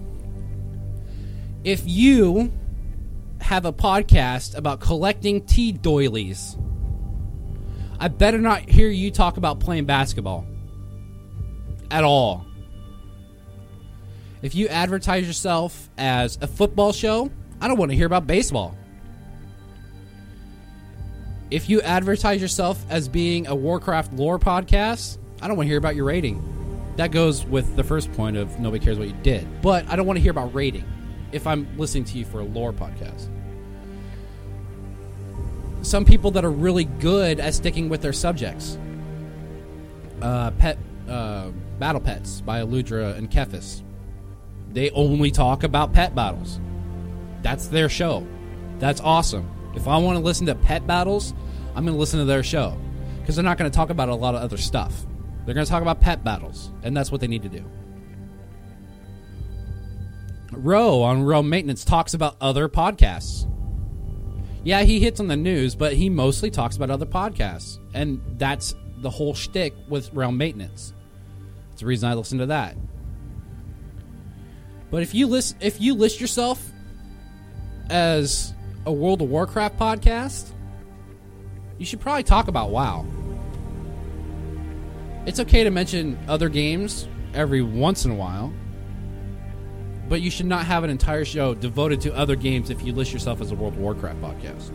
If you have a podcast about collecting tea doilies, I better not hear you talk about playing basketball at all. If you advertise yourself as a football show, I don't want to hear about baseball. If you advertise yourself as being a Warcraft lore podcast, I don't want to hear about your rating. That goes with the first point of nobody cares what you did. But I don't want to hear about rating if I'm listening to you for a lore podcast. Some people that are really good at sticking with their subjects. Battle Pets by Aludra and Kefis. They only talk about pet battles. That's their show. That's awesome. If I want to listen to pet battles, I'm going to listen to their show. Because they're not going to talk about a lot of other stuff. They're going to talk about pet battles. And that's what they need to do. Ro on Realm Maintenance talks about other podcasts. Yeah, he hits on the news, but he mostly talks about other podcasts. And that's the whole shtick with Realm Maintenance. It's the reason I listen to that. But if you list yourself as a World of Warcraft podcast, you should probably talk about WoW. It's okay to mention other games every once in a while, but you should not have an entire show devoted to other games if you list yourself as a World of Warcraft podcast.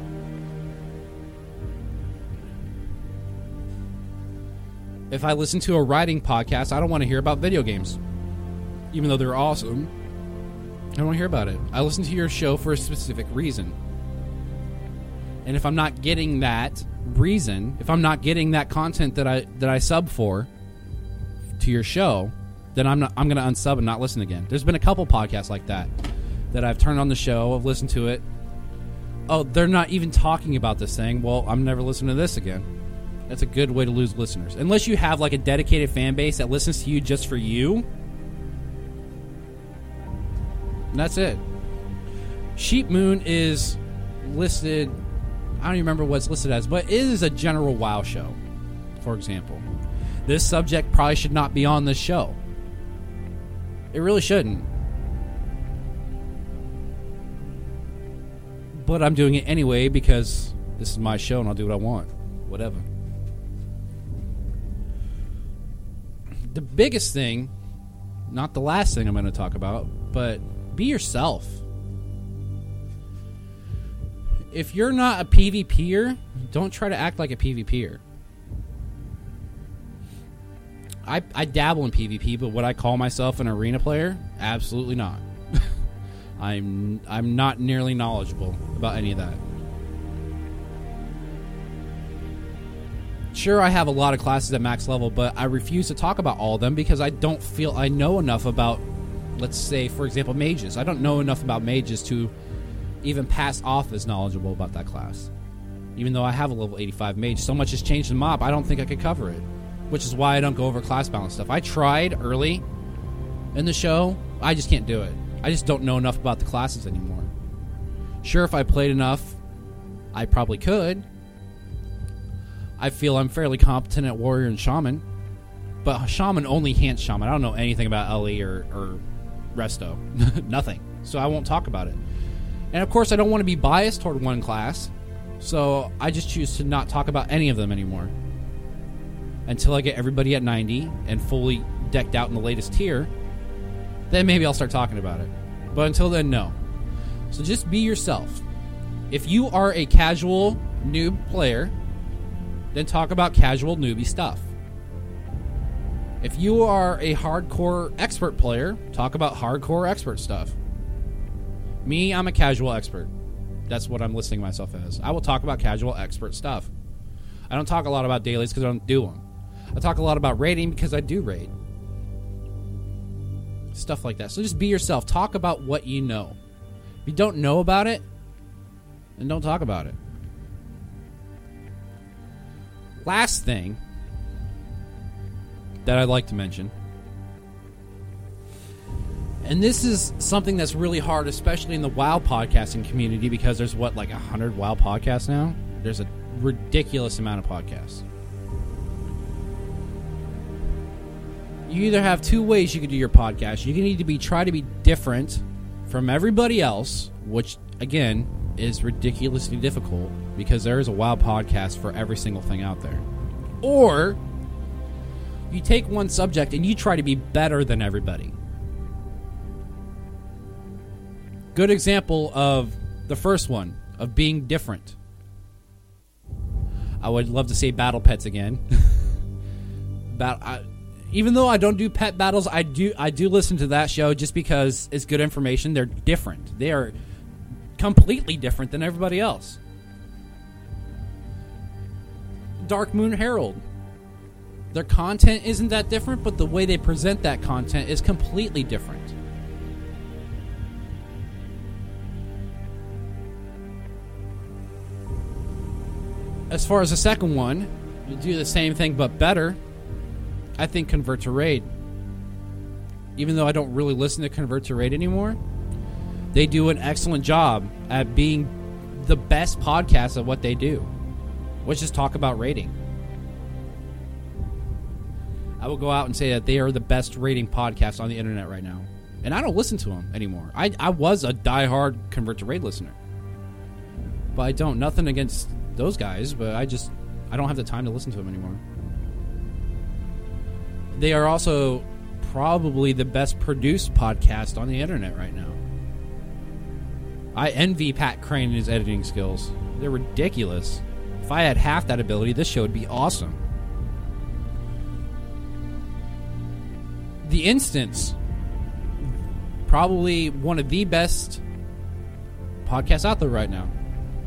If I listen to a writing podcast, I don't want to hear about video games. Even though they're awesome, I don't want to hear about it. I listen to your show for a specific reason. And if I'm not getting that reason, if I'm not getting that content that I sub for to your show, then I'm going to unsub and not listen again. There's been a couple podcasts like that I've turned on the show, I've listened to it. Oh, they're not even talking about this thing. Well, I'm never listening to this again. That's a good way to lose listeners. Unless you have like a dedicated fan base that listens to you just for you. And that's it. Sheep Moon is listed, I don't even remember what it's listed as, but it is a general WoW show, for example. This subject probably should not be on this show. It really shouldn't. But I'm doing it anyway because this is my show and I'll do what I want. Whatever. The biggest thing, not the last thing I'm going to talk about, but be yourself. If you're not a PvPer, don't try to act like a PvPer. I dabble in PvP, but would I call myself an arena player? Absolutely not. I'm not nearly knowledgeable about any of that. Sure, I have a lot of classes at max level, but I refuse to talk about all of them because I don't feel I know enough about, let's say, for example, mages. I don't know enough about mages to even pass off as knowledgeable about that class. Even though I have a level 85 mage, so much has changed in MoB, I don't think I could cover it. Which is why I don't go over class balance stuff. I tried early in the show. I just can't do it. I just don't know enough about the classes anymore. Sure, if I played enough, I probably could. I feel I'm fairly competent at Warrior and Shaman. But Shaman only Hance Shaman. I don't know anything about LE or Resto. Nothing. So I won't talk about it. And of course, I don't want to be biased toward one class. So I just choose to not talk about any of them anymore. Until I get everybody at 90 and fully decked out in the latest tier, then maybe I'll start talking about it. But until then, no. So just be yourself. If you are a casual noob player, then talk about casual newbie stuff. If you are a hardcore expert player, talk about hardcore expert stuff. Me, I'm a casual expert. That's what I'm listing myself as. I will talk about casual expert stuff. I don't talk a lot about dailies because I don't do them. I talk a lot about raiding because I do raid. Stuff like that. So just be yourself. Talk about what you know. If you don't know about it, then don't talk about it. Last thing that I'd like to mention, and this is something that's really hard, especially in the WoW podcasting community, because there's, 100 WoW podcasts now? There's a ridiculous amount of podcasts. you either have two ways you can do your podcast. You can either try to be different from everybody else, which, again, is ridiculously difficult because there is a wild podcast for every single thing out there. Or you take one subject and you try to be better than everybody. Good example of the first one, of being different. I would love to say Battle Pets again. Even though I don't do pet battles, I do listen to that show just because it's good information. They're different. They are completely different than everybody else. Dark Moon Herald. Their content isn't that different, but the way they present that content is completely different. As far as the second one, you do the same thing but better. I think Convert to Raid. Even though I don't really listen to Convert to Raid anymore, they do an excellent job at being the best podcast at what they do, which is talk about raiding. I will go out and say that they are the best raiding podcast on the internet right now. And I don't listen to them anymore. I was a diehard Convert to Raid listener. But I don't. Nothing against those guys, but I don't have the time to listen to them anymore. They are also probably the best produced podcast on the internet right now. I envy Pat Crane and his editing skills. They're ridiculous. If I had half that ability, this show would be awesome. The Instance, probably one of the best podcasts out there right now.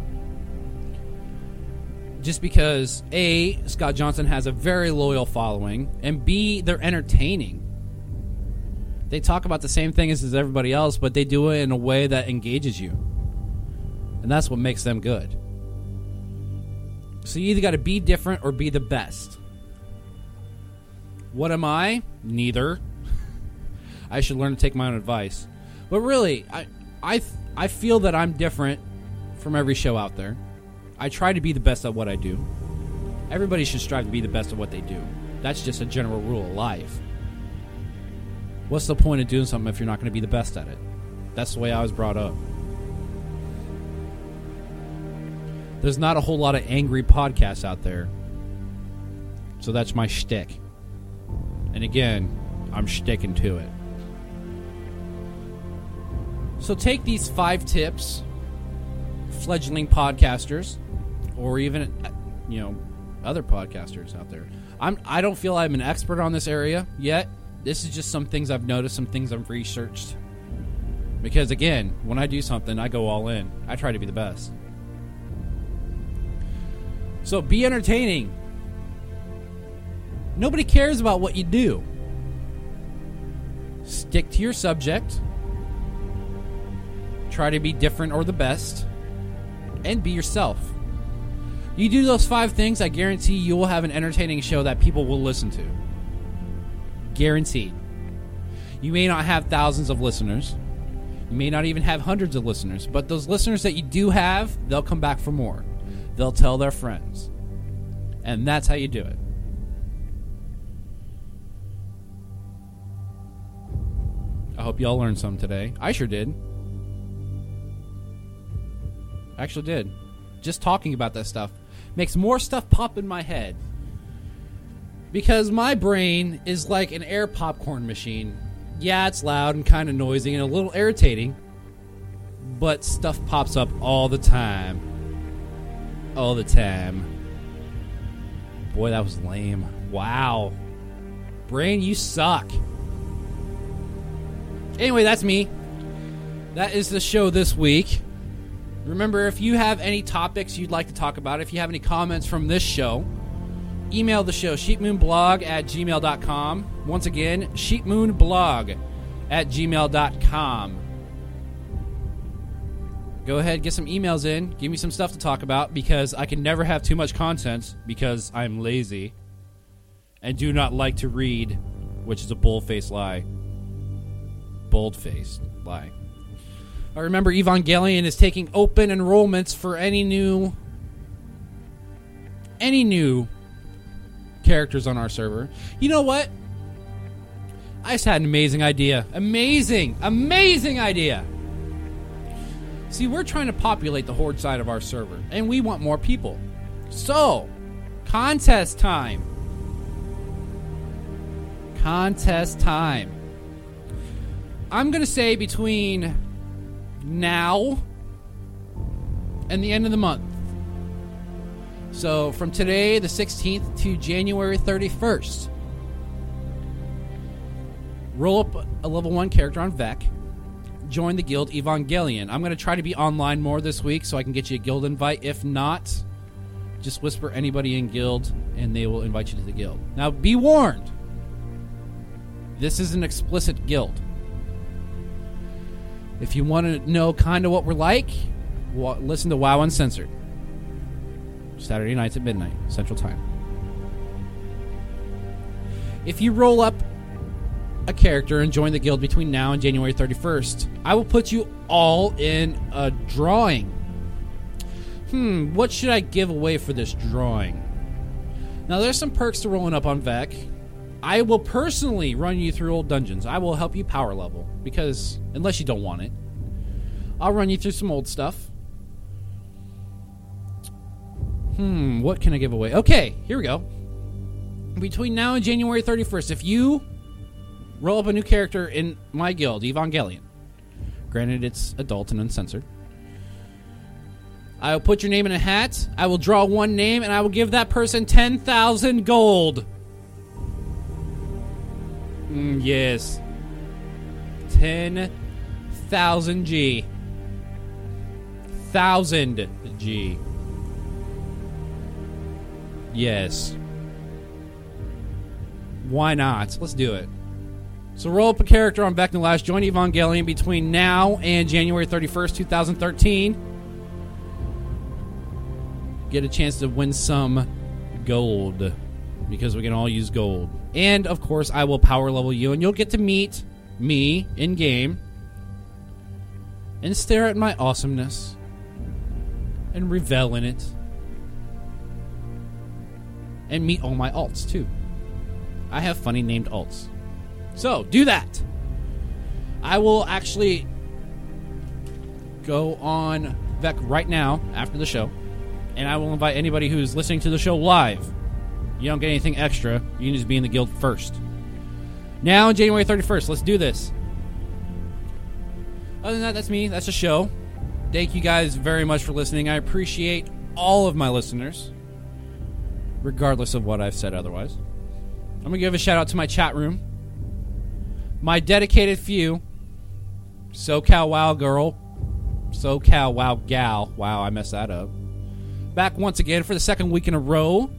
Just because, A, Scott Johnson has a very loyal following, and B, they're entertaining. They talk about the same thing as everybody else, but they do it in a way that engages you. And that's what makes them good. So you either got to be different or be the best. What am I? Neither. I should learn to take my own advice. But really, I feel that I'm different from every show out there. I try to be the best at what I do. Everybody should strive to be the best at what they do. That's just a general rule of life. What's the point of doing something if you're not going to be the best at it? That's the way I was brought up. There's not a whole lot of angry podcasts out there. So that's my shtick. And again, I'm sticking to it. So take these 5 tips, fledgling podcasters, or even, other podcasters out there. I don't feel I'm an expert on this area yet. This is just some things I've noticed, some things I've researched. Because again, when I do something, I go all in. I try to be the best. So be entertaining. Nobody cares about what you do. Stick to your subject. Try to be different or the best. And be yourself. You do those 5 things, I guarantee you will have an entertaining show that people will listen to. Guaranteed. You may not have thousands of listeners. You may not even have hundreds of listeners. But those listeners that you do have, they'll come back for more. They'll tell their friends. And that's how you do it. I hope y'all learned something today. I sure did. I actually did. Just talking about that stuff makes more stuff pop in my head. Because my brain is like an air popcorn machine. Yeah, it's loud and kind of noisy and a little irritating. But stuff pops up all the time. All the time. Boy, that was lame. Wow. Brain, you suck. Anyway, that's me. That is the show this week. Remember, if you have any topics you'd like to talk about, if you have any comments from this show, email the show, sheepmoonblog@gmail.com. Once again, sheepmoonblog@gmail.com. Go ahead, get some emails in. Give me some stuff to talk about because I can never have too much content because I'm lazy and do not like to read, which is a bold-faced lie. Bold-faced lie. I remember Evangelion is taking open enrollments for any new characters on our server. You know what? I just had an amazing idea. Amazing idea. See, we're trying to populate the Horde side of our server, and we want more people. So, contest time. Contest time. I'm going to say between now and the end of the month. So, from today, the 16th, to January 31st. Roll up a level 1 character on Vec. Join the guild Evangelion. I'm going to try to be online more this week so I can get you a guild invite. If not, just whisper anybody in guild and they will invite you to the guild. Now, be warned. This is an explicit guild. If you want to know kind of what we're like, listen to WoW Uncensored. Saturday nights at midnight, Central Time. If you roll up a character and join the guild between now and January 31st, I will put you all in a drawing. What should I give away for this drawing? Now, there's some perks to rolling up on Vec. I will personally run you through old dungeons. I will help you power level, because unless you don't want it, I'll run you through some old stuff. What can I give away? Okay, here we go. Between now and January 31st, if you roll up a new character in my guild, Evangelion, granted it's adult and uncensored, I will put your name in a hat, I will draw one name, and I will give that person 10,000 gold. Yes. 10,000 G. 1,000 G. Yes. Why not? Let's do it. So roll up a character on Vec Nalash. Join Evangelion between now and January 31st, 2013. Get a chance to win some gold, because we can all use gold. And, of course, I will power level you, and you'll get to meet me in-game and stare at my awesomeness and revel in it. And meet all my alts, too. I have funny named alts. So, do that. I will actually go on Vec right now after the show, and I will invite anybody who's listening to the show live. You don't get anything extra. You can just be in the guild first. Now, January 31st, let's do this. Other than that, that's me. That's the show. Thank you guys very much for listening. I appreciate all of my listeners, regardless of what I've said otherwise. I'm going to give a shout out to my chat room. My dedicated few. SoCal Wow Girl. SoCal Wow Gal. Wow, I messed that up. Back once again for the second week in a row.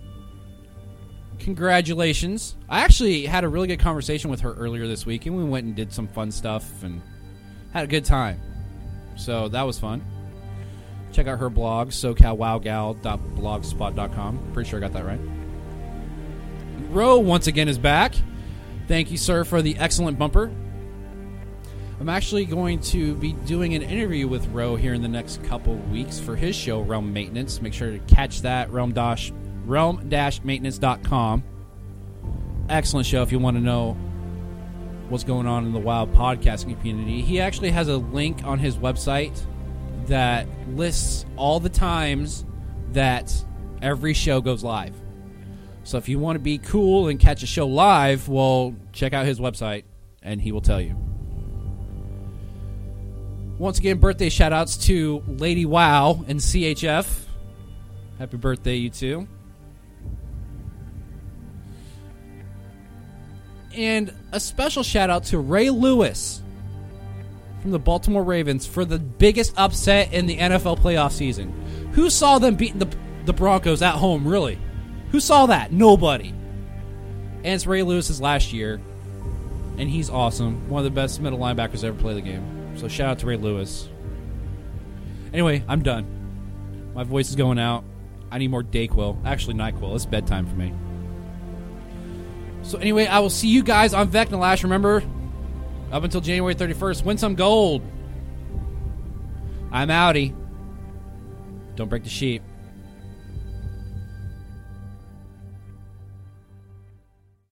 Congratulations. I actually had a really good conversation with her earlier this week, and we went and did some fun stuff and had a good time. So that was fun. Check out her blog, SoCalWowGal.blogspot.com. Pretty sure I got that right. Ro once again is back. Thank you, sir, for the excellent bumper. I'm actually going to be doing an interview with Ro here in the next couple weeks for his show, Realm Maintenance. Make sure to catch that, realm-maintenance.com. Excellent show if you want to know what's going on in the WoW podcasting community. He actually has a link on his website that lists all the times that every show goes live. So if you want to be cool and catch a show live, well, check out his website, and he will tell you. Once again, birthday shout-outs to Lady WoW and CHF. Happy birthday, you two. And a special shout-out to Ray Lewis from the Baltimore Ravens for the biggest upset in the NFL playoff season. Who saw them beating the Broncos at home, really? Who saw that? Nobody. And it's Ray Lewis's last year, and he's awesome. One of the best middle linebackers to ever play the game. So shout out to Ray Lewis. Anyway, I'm done. My voice is going out. I need more Dayquil. Actually, NyQuil. It's bedtime for me. So anyway, I will see you guys on Vec Nalash. Remember, up until January 31st, win some gold. I'm outie. Don't break the sheep.